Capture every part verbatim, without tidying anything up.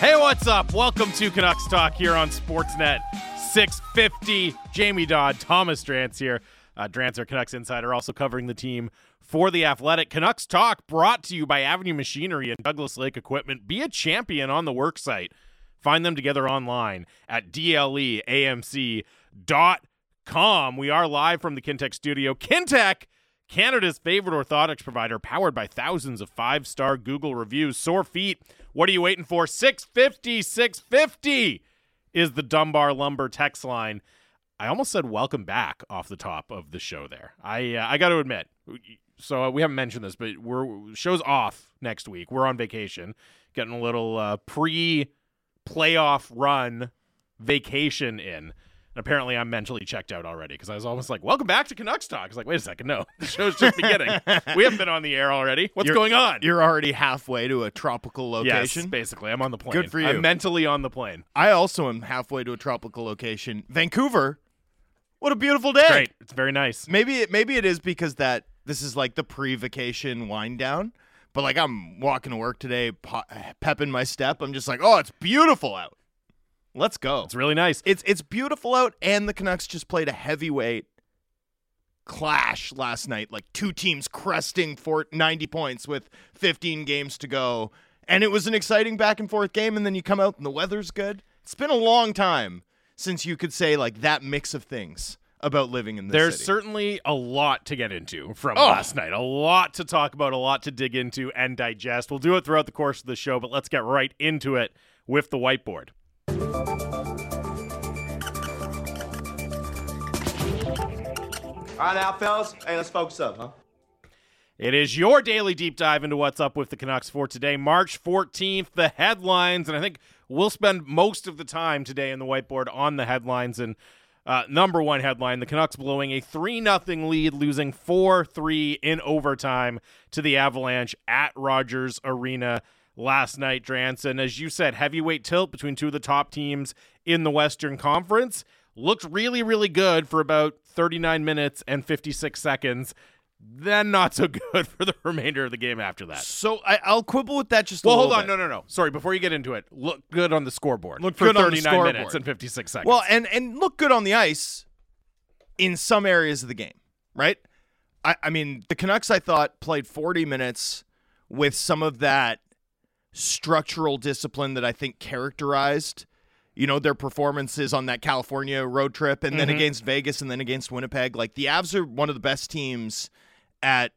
Hey, what's up? Welcome to Canucks Talk here on Sportsnet six fifty. Jamie Dodd, Thomas Drance here. Uh, Drance, our Canucks insider, also covering the team for The Athletic. Canucks Talk brought to you by Avenue Machinery and Douglas Lake Equipment. Be a champion on the work site. Find them together online at D L E A M C dot com. We are live from the Kintec studio. Kintec, Canada's favorite orthotics provider, powered by thousands of five-star Google reviews. Sore feet, what are you waiting for? six fifty, six fifty is the Dunbar Lumber text line. I almost said welcome back off the top of the show there. I uh, I got to admit, so we haven't mentioned this, but we're show's off next week. We're on vacation, getting a little uh, pre-playoff run vacation in. And apparently I'm mentally checked out already because I was almost like, welcome back to Canucks Talk. I was like, wait a second, no, the show's just beginning. We haven't been on the air already. What's you're, going on? You're already halfway to a tropical location? Yes, basically. I'm on the plane. Good for you. I'm mentally on the plane. I also am halfway to a tropical location. Vancouver, what a beautiful day. Great. It's very nice. Maybe it, maybe it is because that this is like the pre-vacation wind down. But like I'm walking to work today, po- pepping my step. I'm just like, oh, it's beautiful out. Let's go. It's really nice. It's it's beautiful out, and the Canucks just played a heavyweight clash last night. Like two teams cresting for ninety points with fifteen games to go. And it was an exciting back and forth game, and then you come out and the weather's good. It's been a long time since you could say like that mix of things about living in this There's city. certainly a lot to get into from Oh. last night. A lot to talk about, a lot to dig into and digest. We'll do it throughout the course of the show, but let's get right into it with the whiteboard. All right now, fellas. Hey, let's focus up, huh? It is your daily deep dive into what's up with the Canucks for today, March fourteenth, the headlines, and I think we'll spend most of the time today in the whiteboard on the headlines. And uh, number one headline, the Canucks blowing a three nothing lead, losing four three in overtime to the Avalanche at Rogers Arena last night, Drance. And as you said, heavyweight tilt between two of the top teams in the Western Conference. Looked really, really good for about thirty-nine minutes and fifty-six seconds. Then not so good for the remainder of the game after that. So I, I'll quibble with that just a Well, little hold on. bit. No, no, no. Sorry, before you get into it, look good on the scoreboard. Look for good on the thirty-nine scoreboard. minutes and fifty-six seconds. Well, and, and look good on the ice in some areas of the game, right? I, I mean, the Canucks, I thought, played forty minutes with some of that structural discipline that I think characterized, you know, their performances on that California road trip and then Mhm. against Vegas and then against Winnipeg. Like, the Avs are one of the best teams at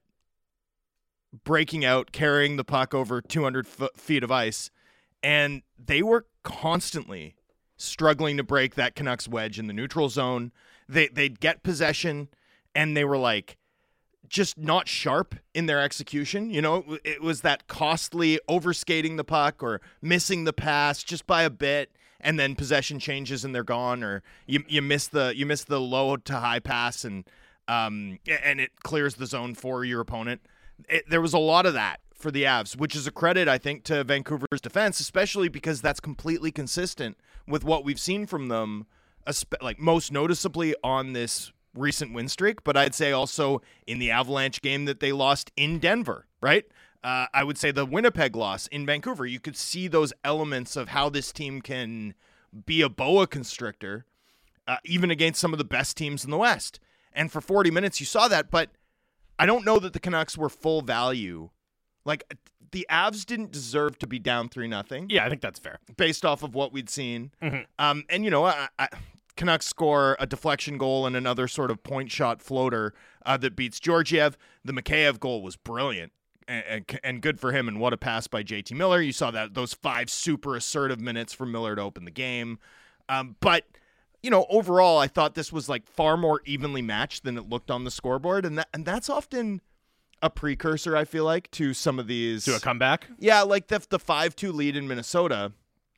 breaking out, carrying the puck over two hundred f- feet of ice, and they were constantly struggling to break that Canucks wedge in the neutral zone. They, they'd get possession, and they were, like, just not sharp in their execution. You know, it was that costly overskating the puck or missing the pass just by a bit, and then possession changes and they're gone, or you you miss the you miss the low to high pass and um and it clears the zone for your opponent. It, there was a lot of that for the Avs, which is a credit, I think, to Vancouver's defense, especially because that's completely consistent with what we've seen from them, like most noticeably on this recent win streak, but I'd say also in the Avalanche game that they lost in Denver, right? Uh, I would say the Winnipeg loss in Vancouver. You could see those elements of how this team can be a boa constrictor, uh, even against some of the best teams in the West. And for forty minutes, you saw that, but I don't know that the Canucks were full value. Like, the Avs didn't deserve to be down three nothing. yeah, I think that's fair. Based off of what we'd seen. Mm-hmm. Um, and, you know, I, I, Canucks score a deflection goal and another sort of point shot floater uh, that beats Georgiev. The Mikheyev goal was brilliant and, and, and good for him, and what a pass by J T Miller. You saw that those five super assertive minutes for Miller to open the game. Um, but, you know, overall, I thought this was like far more evenly matched than it looked on the scoreboard, and that and that's often a precursor, I feel like, to some of these. To a comeback? Yeah, like the the five two lead in Minnesota,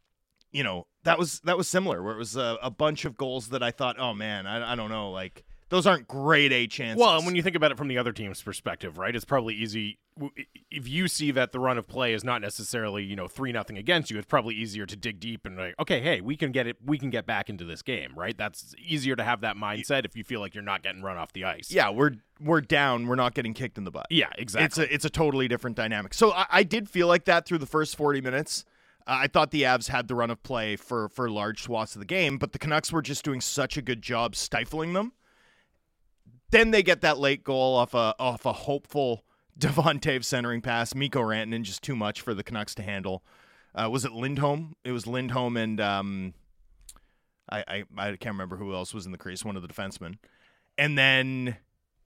you know, that was that was similar, where it was a, a bunch of goals that I thought, oh, man, I, I don't know, like, those aren't grade A chances. Well, and when you think about it from the other team's perspective, right, it's probably easy. If you see that the run of play is not necessarily, you know, three nothing against you, it's probably easier to dig deep and like, okay, hey, we can get it, we can get back into this game, right? That's easier to have that mindset if you feel like you're not getting run off the ice. Yeah, we're we're down, we're not getting kicked in the butt. Yeah, exactly. It's a it's a totally different dynamic. So I, I did feel like that through the first forty minutes. Uh, I thought the Avs had the run of play for, for large swaths of the game, but the Canucks were just doing such a good job stifling them. Then they get that late goal off a off a hopeful Devon Toews centering pass. Mikko Rantanen just too much for the Canucks to handle. Uh, was it Lindholm? It was Lindholm and um, I, I I can't remember who else was in the crease. One of the defensemen, and then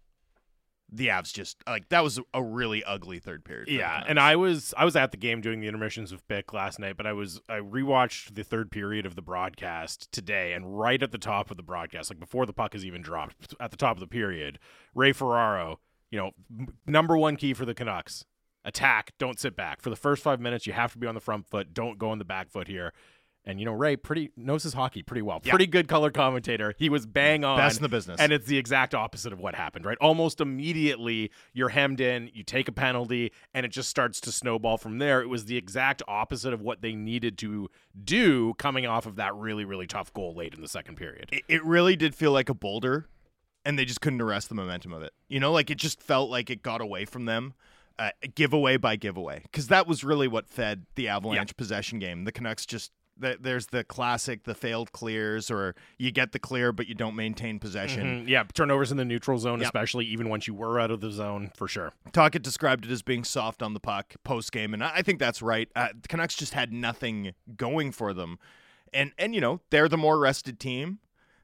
the Avs just like that was a really ugly third period. Yeah, and I was I was at the game doing the intermissions with Bick last night, but I was I rewatched the third period of the broadcast today, and right at the top of the broadcast, like before the puck is even dropped, at the top of the period, Ray Ferraro, you know, m- number one key for the Canucks: attack, don't sit back. For the first five minutes, you have to be on the front foot, don't go on the back foot here. And, you know, Ray pretty knows his hockey pretty well. Yeah. Pretty good color commentator. He was bang on. Best in the business. And it's the exact opposite of what happened, right? Almost immediately, you're hemmed in, you take a penalty, and it just starts to snowball from there. It was the exact opposite of what they needed to do coming off of that really, really tough goal late in the second period. It, it really did feel like a boulder, and they just couldn't arrest the momentum of it. You know, like it just felt like it got away from them. Uh, giveaway by giveaway. Because that was really what fed the Avalanche Yeah. possession game. The Canucks just... There's the classic, the failed clears, or you get the clear, but you don't maintain possession. Mm-hmm. Yeah, turnovers in the neutral zone, Yep. especially even once you were out of the zone, for sure. Tocchet described it as being soft on the puck post-game, and I think that's right. Uh, the Canucks just had nothing going for them. And, and you know, they're the more rested team.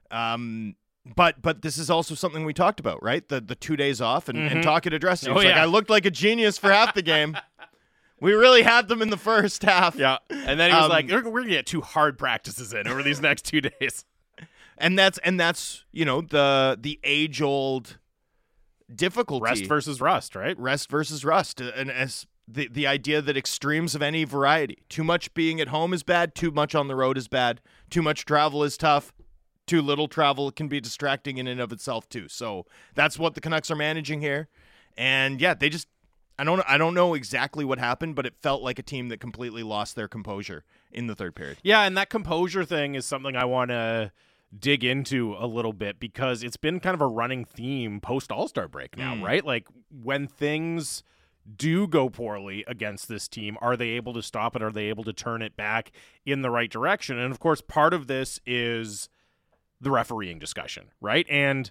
Um, but but this is also something we talked about, right? The the two days off, and, Mm-hmm. and Tocchet addressed it. Oh, It's like, yeah. I looked like a genius for half the game. We really had them in the first half. Yeah, and then he was Um, like, we're, we're going to get two hard practices in over these next two days. And that's and that's you know the the age old difficulty Rest versus rust, right? rest versus rust, and as the the idea that extremes of any variety, too much being at home is bad, too much on the road is bad, too much travel is tough, too little travel can be distracting in and of itself too. So that's what the Canucks are managing here, and yeah, they just. I don't I don't know exactly what happened, but it felt like a team that completely lost their composure in the third period. Yeah, and that composure thing is something I want to dig into a little bit because it's been kind of a running theme post All-Star break now, Mm. right? Like when things do go poorly against this team, are they able to stop it? Are they able to turn it back in the right direction? And of course, part of this is the refereeing discussion, right? And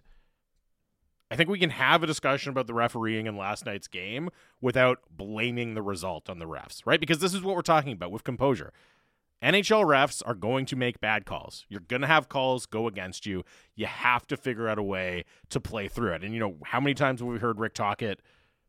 I think we can have a discussion about the refereeing in last night's game without blaming the result on the refs, right? Because this is what we're talking about with composure. N H L refs are going to make bad calls. You're going to have calls go against you. You have to figure out a way to play through it. And, you know, how many times have we heard Rick Tocchet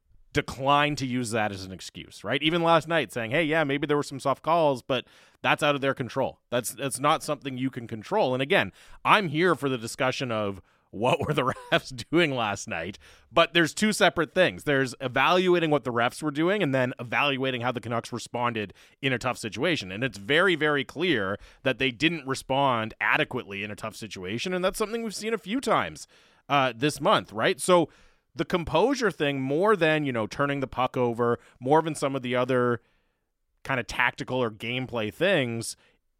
decline to use that as an excuse, right? Even last night saying, hey, yeah, maybe there were some soft calls, but that's out of their control. That's, that's not something you can control. And again, I'm here for the discussion of what were the refs doing last night? But there's two separate things. There's evaluating what the refs were doing and then evaluating how the Canucks responded in a tough situation. And it's very, very clear that they didn't respond adequately in a tough situation. And that's something we've seen a few times uh, this month, right? So the composure thing, more than, you know, turning the puck over, more than some of the other kind of tactical or gameplay things,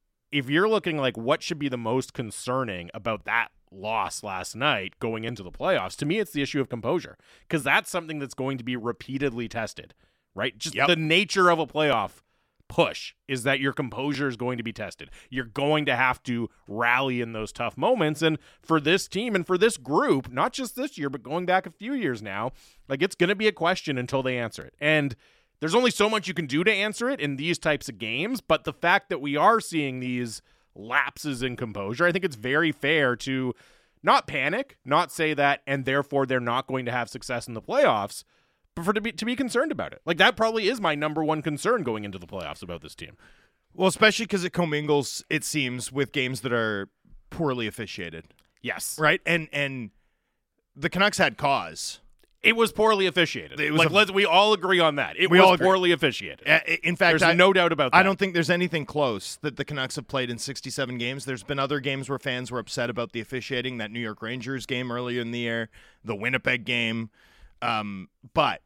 if you're looking like what should be the most concerning about that loss last night going into the playoffs, to me it's the issue of composure, because that's something that's going to be repeatedly tested, right? Just Yep. the nature of a playoff push is that your composure is going to be tested. You're going to have to rally in those tough moments, and for this team and for this group, not just this year but going back a few years now, like it's going to be a question until they answer it. And there's only so much you can do to answer it in these types of games, but the fact that we are seeing these lapses in composure, I think it's very fair to not panic, not say that, and therefore they're not going to have success in the playoffs, but for to be to be concerned about it. Like that probably is my number one concern going into the playoffs about this team. Well, especially because it commingles, it seems, with games that are poorly officiated, Yes, right? And and the Canucks had cause. it was poorly officiated. It was like a- let's we all agree on that. It We was all agree. poorly officiated. Uh, In fact, There's I, no doubt about that. I don't think there's anything close that the Canucks have played in sixty-seven games. There's been other games where fans were upset about the officiating, that New York Rangers game earlier in the year, the Winnipeg game. Um, but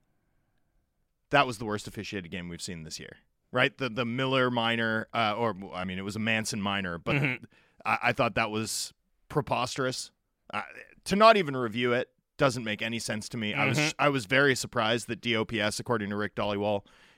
that was the worst officiated game we've seen this year, right? The the Miller minor, uh, or I mean, it was a Manson minor, but Mhm. I, I thought that was preposterous. Uh, to not even review it doesn't make any sense to me. I was Mhm. I was very surprised that D O P S, according to Rick Dollywall,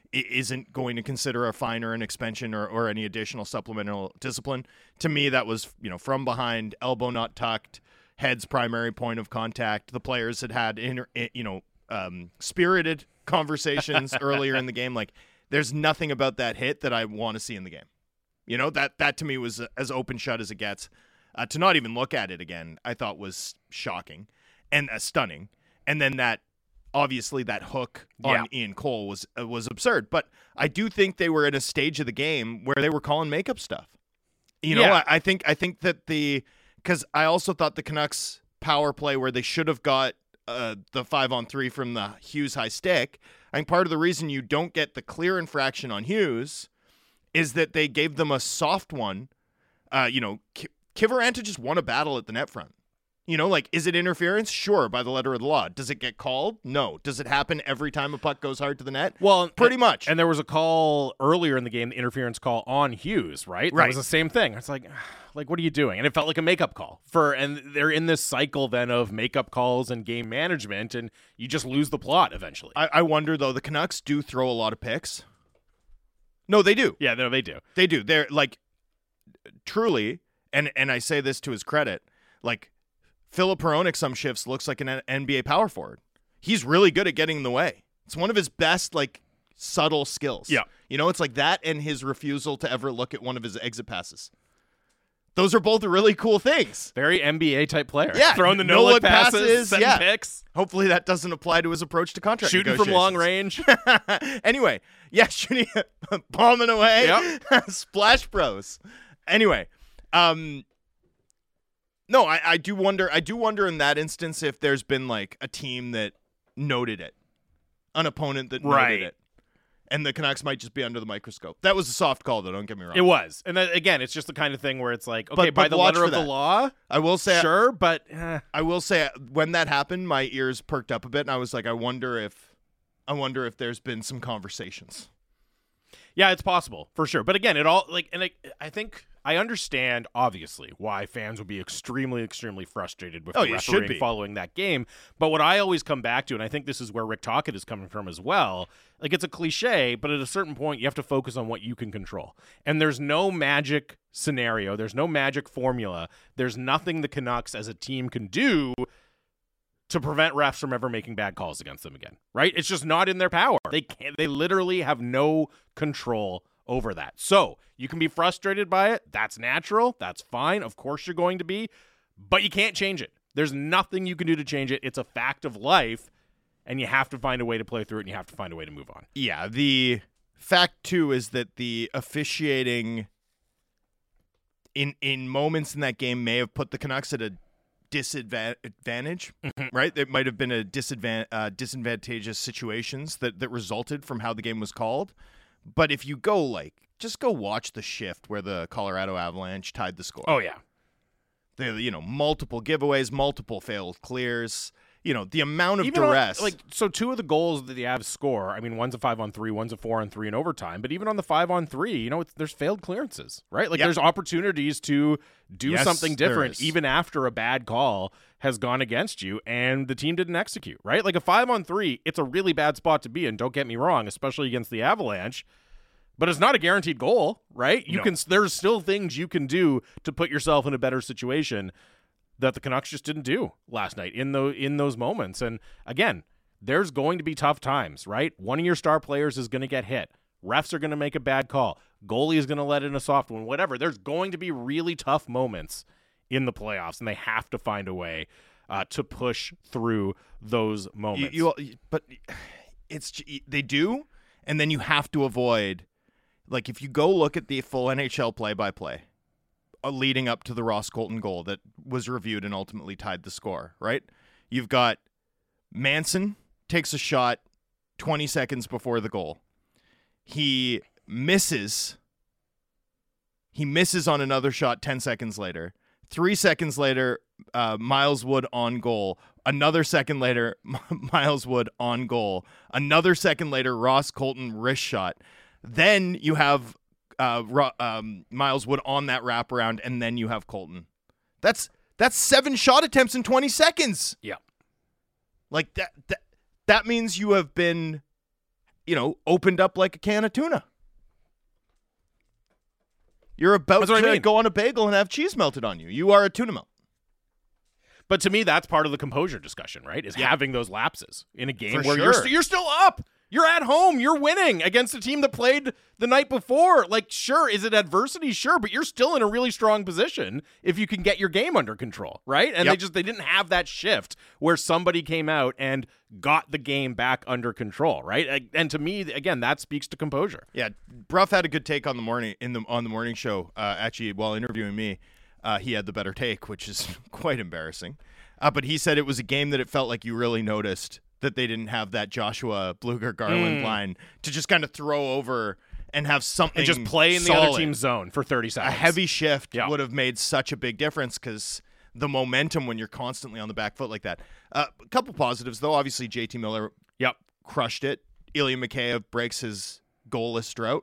i- isn't going to consider a fine or an expansion or, or any additional supplemental discipline. To me, that was, you know, from behind, elbow not tucked, head's primary point of contact. The players had had, inter, you know, um, spirited conversations earlier in the game. Like, there's nothing about that hit that I want to see in the game. You know, that that to me was as open shut as it gets. Uh, to not even look at it again, I thought was shocking and uh, stunning. And then that, obviously, that hook on Yeah. Ian Cole was uh, was absurd. But I do think they were in a stage of the game where they were calling makeup stuff. You know, Yeah. I, I think I think that the because I also thought the Canucks power play where they should have got uh, the five on three from the Hughes high stick. I think part of the reason you don't get the clear infraction on Hughes is that they gave them a soft one. Uh, you know, K- Kiviranta just won a battle at the net front. You know, like, is it interference? Sure, by the letter of the law. Does it get called? No. Does it happen every time a puck goes hard to the net? Well, pretty and, much. And there was a call earlier in the game, the interference call on Hughes, right? Right. It was the same thing. It's like, like, what are you doing? And it felt like a makeup call for, and they're in this cycle then of makeup calls and game management, and you just lose the plot eventually. I, I wonder, though, the Canucks do throw a lot of picks. No, they do. yeah, no, they do. They do. They're, like, truly, and, and I say this to his credit, like, Filip Hronek some shifts looks like an N B A power forward. He's really good at getting in the way. It's one of his best, like, subtle skills. Yeah. You know, it's like that and his refusal to ever look at one of his exit passes. Those are both really cool things. Very N B A type player. Yeah, Throwing the no-look no-look passes, passes, setting yeah. picks, Hopefully that doesn't apply to his approach to contract shooting from long negotiations. range. Anyway, yeah, shooting, bombing away. Yep. Splash Bros. Anyway, um, no, I, I do wonder. I do wonder in that instance if there's been like a team that noted it, an opponent that Right. noted it, and the Canucks might just be under the microscope. That was a soft call, though. Don't get me wrong. It was. And that, again, it's just the kind of thing where it's like, okay, But- by but the watch letter for of the that. law, I will say. sure, but eh. I will say when that happened, my ears perked up a bit, and I was like, I wonder if, I wonder if there's been some conversations. Yeah, it's possible for sure. But again, it all like, and I, I think I understand obviously why fans would be extremely, extremely frustrated with Oh, the you should refereeing be. following that game. But what I always come back to, and I think this is where Rick Tocchet is coming from as well, like it's a cliche, but at a certain point, you have to focus on what you can control. And there's no magic scenario. There's no magic formula. There's nothing the Canucks as a team can do to prevent refs from ever making bad calls against them again, right? It's just not in their power. They can't, they literally have no control over that. So you can be frustrated by it. That's natural. That's fine. Of course you're going to be, but you can't change it. There's nothing you can do to change it. It's a fact of life, and you have to find a way to play through it, and you have to find a way to move on. Yeah, the fact too is that the officiating in in moments in that game may have put the Canucks at a disadvantage, right? It might have been a disadvan- uh, disadvantageous situations that that resulted from how the game was called. But if you go like, just go watch the shift where the Colorado Avalanche tied the score. Oh, yeah. The you know multiple giveaways, multiple failed clears. You know the amount of Even on- duress. like so, two of the goals that the Avs score. I mean, one's a five on three, one's a four on three in overtime. But even on the five on three, you know, it's, there's failed clearances, right? Like Yep. there's opportunities to do Yes, something there different, is. even after a bad call has gone against you, and the team didn't execute, right? Like a five on three, it's a really bad spot to be in. Don't get me wrong, especially against the Avalanche. But it's not a guaranteed goal, right? You No. can. There's still things you can do to put yourself in a better situation that the Canucks just didn't do last night in the in those moments. And again, there's going to be tough times, right? One of your star players is going to get hit. Refs are going to make a bad call. Goalie is going to let in a soft one. Whatever. There's going to be really tough moments in the playoffs, and they have to find a way uh, to push through those moments. You, you, but it's they do, and then you have to avoid. Like if you go look at the full N H L play-by-play, uh, leading up to the Ross Colton goal that was reviewed and ultimately tied the score, right? You've got Manson takes a shot twenty seconds before the goal. He misses. He misses on another shot ten seconds later. Three seconds later, uh, Miles Wood on goal. Another second later, Miles Wood on goal. Another second later, Ross Colton wrist shot. Then you have uh, Ro- um, Miles Wood on that wraparound, and then you have Colton. That's that's seven shot attempts in twenty seconds. Yeah. Like that. That, that means you have been you know, opened up like a can of tuna. You're about That's what to I mean. go on a bagel and have cheese melted on you. You are a tuna melt. But to me, that's part of the composure discussion, right? Is Yeah. having those lapses in a game For where you're, sure. st- you're still up. You're at home. You're winning against a team that played the night before. Like, sure, is it adversity? Sure, but you're still in a really strong position if you can get your game under control, right? And Yep. they just they didn't have that shift where somebody came out and got the game back under control, right? And to me, again, that speaks to composure. Yeah, Bruff had a good take on the morning in the on the morning show. Uh, actually, while interviewing me, uh, he had the better take, which is quite embarrassing. Uh, but he said it was a game that it felt like you really noticed that they didn't have that Joshua Bluger Garland Mm. line to just kind of throw over and have something And just play in the solid. other team's zone for thirty A seconds. heavy shift Yeah. would have made such a big difference because the momentum when you're constantly on the back foot like that. Uh, a couple positives though. Obviously, J T Miller Yep. crushed it. Ilya Mikheyev breaks his goalless drought,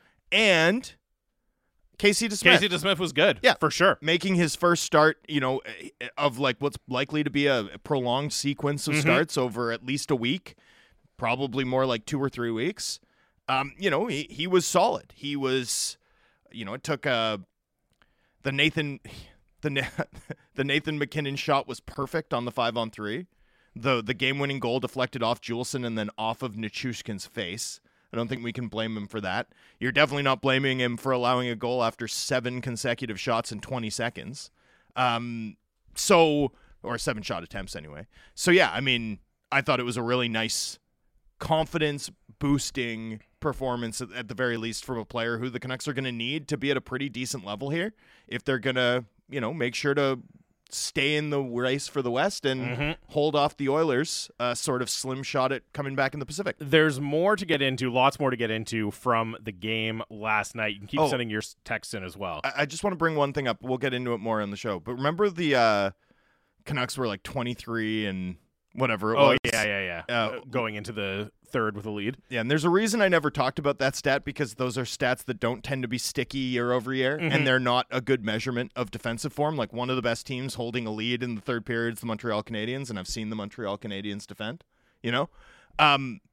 and Casey DeSmith Casey DeSmith was good. Yeah. for sure. making his first start, you know, of like what's likely to be a prolonged sequence of Mhm. starts over at least a week, probably more like two or three weeks. Um, you know, he, he was solid. He was, you know, it took uh, the Nathan, the Na- the Nathan McKinnon shot was perfect on the five on three. The the game winning goal deflected off Juleson and then off of Nichushkin's face. I don't think we can blame him for that. You're definitely not blaming him for allowing a goal after seven consecutive shots in twenty seconds. Um, so, or seven shot attempts anyway. So yeah, I mean, I thought it was a really nice confidence boosting performance at, at the very least from a player who the Canucks are going to need to be at a pretty decent level here if they're going to, you know, make sure to stay in the race for the West and Mhm. hold off the Oilers, uh, sort of slim shot at coming back in the Pacific. There's more to get into, lots more to get into from the game last night. You can keep Oh. sending your texts in as well. I, I just want to bring one thing up. We'll get into it more on the show. But remember the uh, Canucks were like twenty-three and whatever it oh, was? yeah, yeah, yeah. Uh, Uh, going into the third with a lead. Yeah, and there's a reason I never talked about that stat because those are stats that don't tend to be sticky year over year, Mhm. and they're not a good measurement of defensive form. Like one of the best teams holding a lead in the third period is the Montreal Canadiens, and I've seen the Montreal Canadiens defend, you know? Um,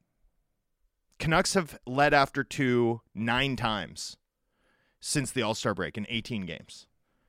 Canucks have led after two nine times since the All-Star break in eighteen games.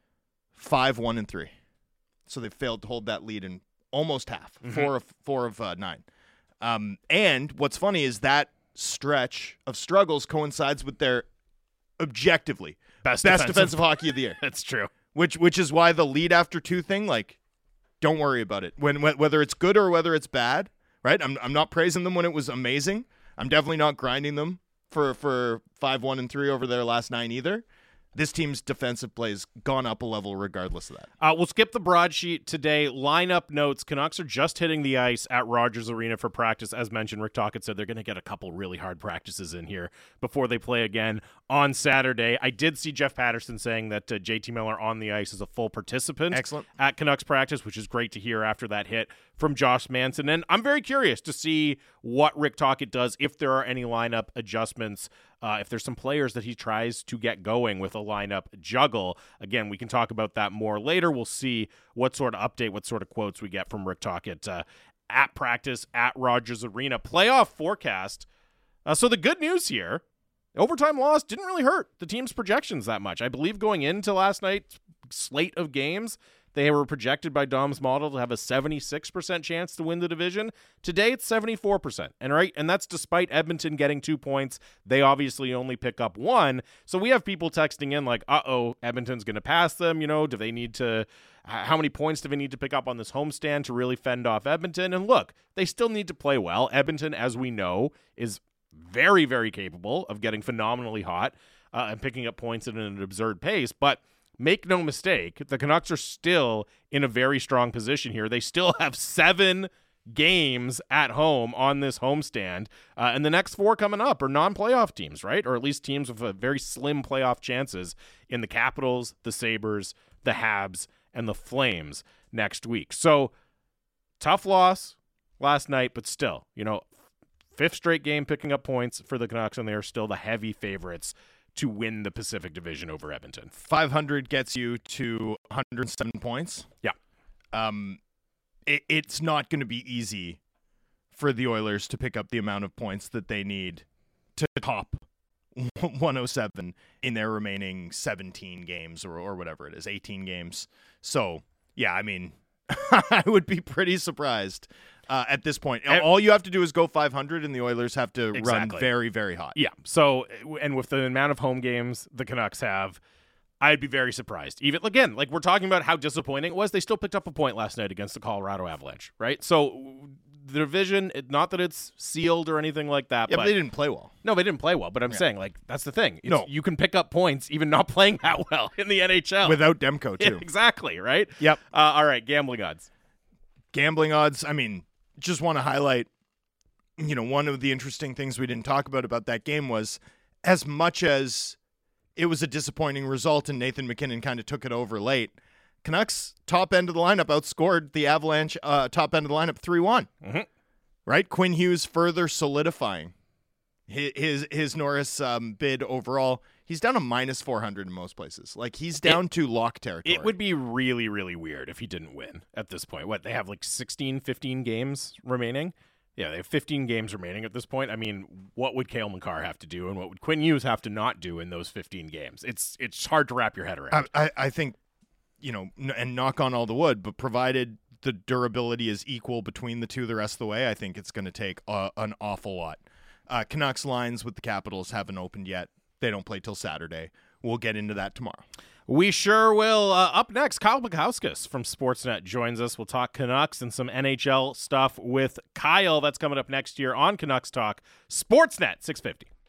Five, one, and three. So they've failed to hold that lead in almost half, Mhm. four of four of uh, nine. Um, and what's funny is that stretch of struggles coincides with their objectively Best, best defensive. defensive hockey of the year, That's true. which which is why the lead after two thing, like, don't worry about it. When, when whether it's good or whether it's bad, right? I'm I'm not praising them when it was amazing. I'm definitely not grinding them for for five, one, and three over their last nine either. This team's defensive play has gone up a level regardless of that. Uh, we'll skip the broadsheet today. Lineup notes. Canucks are just hitting the ice at Rogers Arena for practice. As mentioned, Rick Tocchet said they're going to get a couple really hard practices in here before they play again on Saturday. I did see Jeff Patterson saying that uh, J T Miller on the ice is a full participant Excellent. at Canucks practice, which is great to hear after that hit from Josh Manson. And I'm very curious to see what Rick Tocchet does, if there are any lineup adjustments, uh, if there's some players that he tries to get going with a lineup juggle. Again, we can talk about that more later. We'll see what sort of update, what sort of quotes we get from Rick Tocchet uh, at practice at Rogers Arena. Playoff forecast. Uh, so the good news here, overtime loss didn't really hurt the team's projections that much. I believe going into last night's slate of games, they were projected by Dom's model to have a seventy-six percent chance to win the division. Today, it's seventy-four percent. And right, and that's despite Edmonton getting two points. They obviously only pick up one. So we have people texting in like, uh-oh, Edmonton's going to pass them. You know, do they need to, how many points do they need to pick up on this homestand to really fend off Edmonton? And look, they still need to play well. Edmonton, as we know, is very, very capable of getting phenomenally hot uh, and picking up points at an absurd pace. But make no mistake, the Canucks are still in a very strong position here. They still have seven games at home on this homestand, uh, and the next four coming up are non-playoff teams, right? Or at least teams with a very slim playoff chances in the Capitals, the Sabres, the Habs, and the Flames next week. So tough loss last night, but still, you know, fifth straight game picking up points for the Canucks, and they are still the heavy favorites to win the Pacific Division over Edmonton. five hundred gets you to one hundred seven points. Yeah. Um, it, it's not going to be easy for the Oilers to pick up the amount of points that they need the top one oh seven in their remaining seventeen games or, or whatever it is, eighteen games. So, yeah, I mean, I would be pretty surprised uh, at this point. And, All you have to do is go five hundred, and the Oilers have to exactly. run very, very hot. Yeah. So, and with the amount of home games the Canucks have, I'd be very surprised. Even again, like we're talking about how disappointing it was, they still picked up a point last night against the Colorado Avalanche, right? So the division, it, not that it's sealed or anything like that. Yeah, but but they didn't play well. No, they didn't play well. But I'm Yeah. saying, like, that's the thing. It's, No. you can pick up points even not playing that well in the N H L Without Demko, too. Yeah, exactly, right? Yep. Uh, all right, gambling odds. Gambling odds, I mean, just want to highlight, you know, one of the interesting things we didn't talk about about that game was as much as it was a disappointing result and Nathan McKinnon kind of took it over late, Canucks top end of the lineup outscored the Avalanche uh, top end of the lineup three one. Mm-hmm. Right? Quinn Hughes further solidifying his his, his Norris um, bid overall. He's down to minus four hundred in most places. Like, he's down it, to lock territory. It would be really, really weird if he didn't win at this point. What, they have like sixteen, fifteen games remaining? Yeah, they have fifteen games remaining at this point. I mean, what would Cale Makar have to do, and what would Quinn Hughes have to not do in those fifteen games? It's it's hard to wrap your head around. I, I, I think, you know, n- and knock on all the wood, but provided the durability is equal between the two the rest of the way, I think it's going to take uh, an awful lot. Uh, Canucks lines with the Capitals haven't opened yet. They don't play till Saturday. We'll get into that tomorrow. We sure will. Uh, up next, Kyle Bukauskas from Sportsnet joins us. We'll talk Canucks and some N H L stuff with Kyle. That's coming up next year on Canucks Talk, Sportsnet six fifty.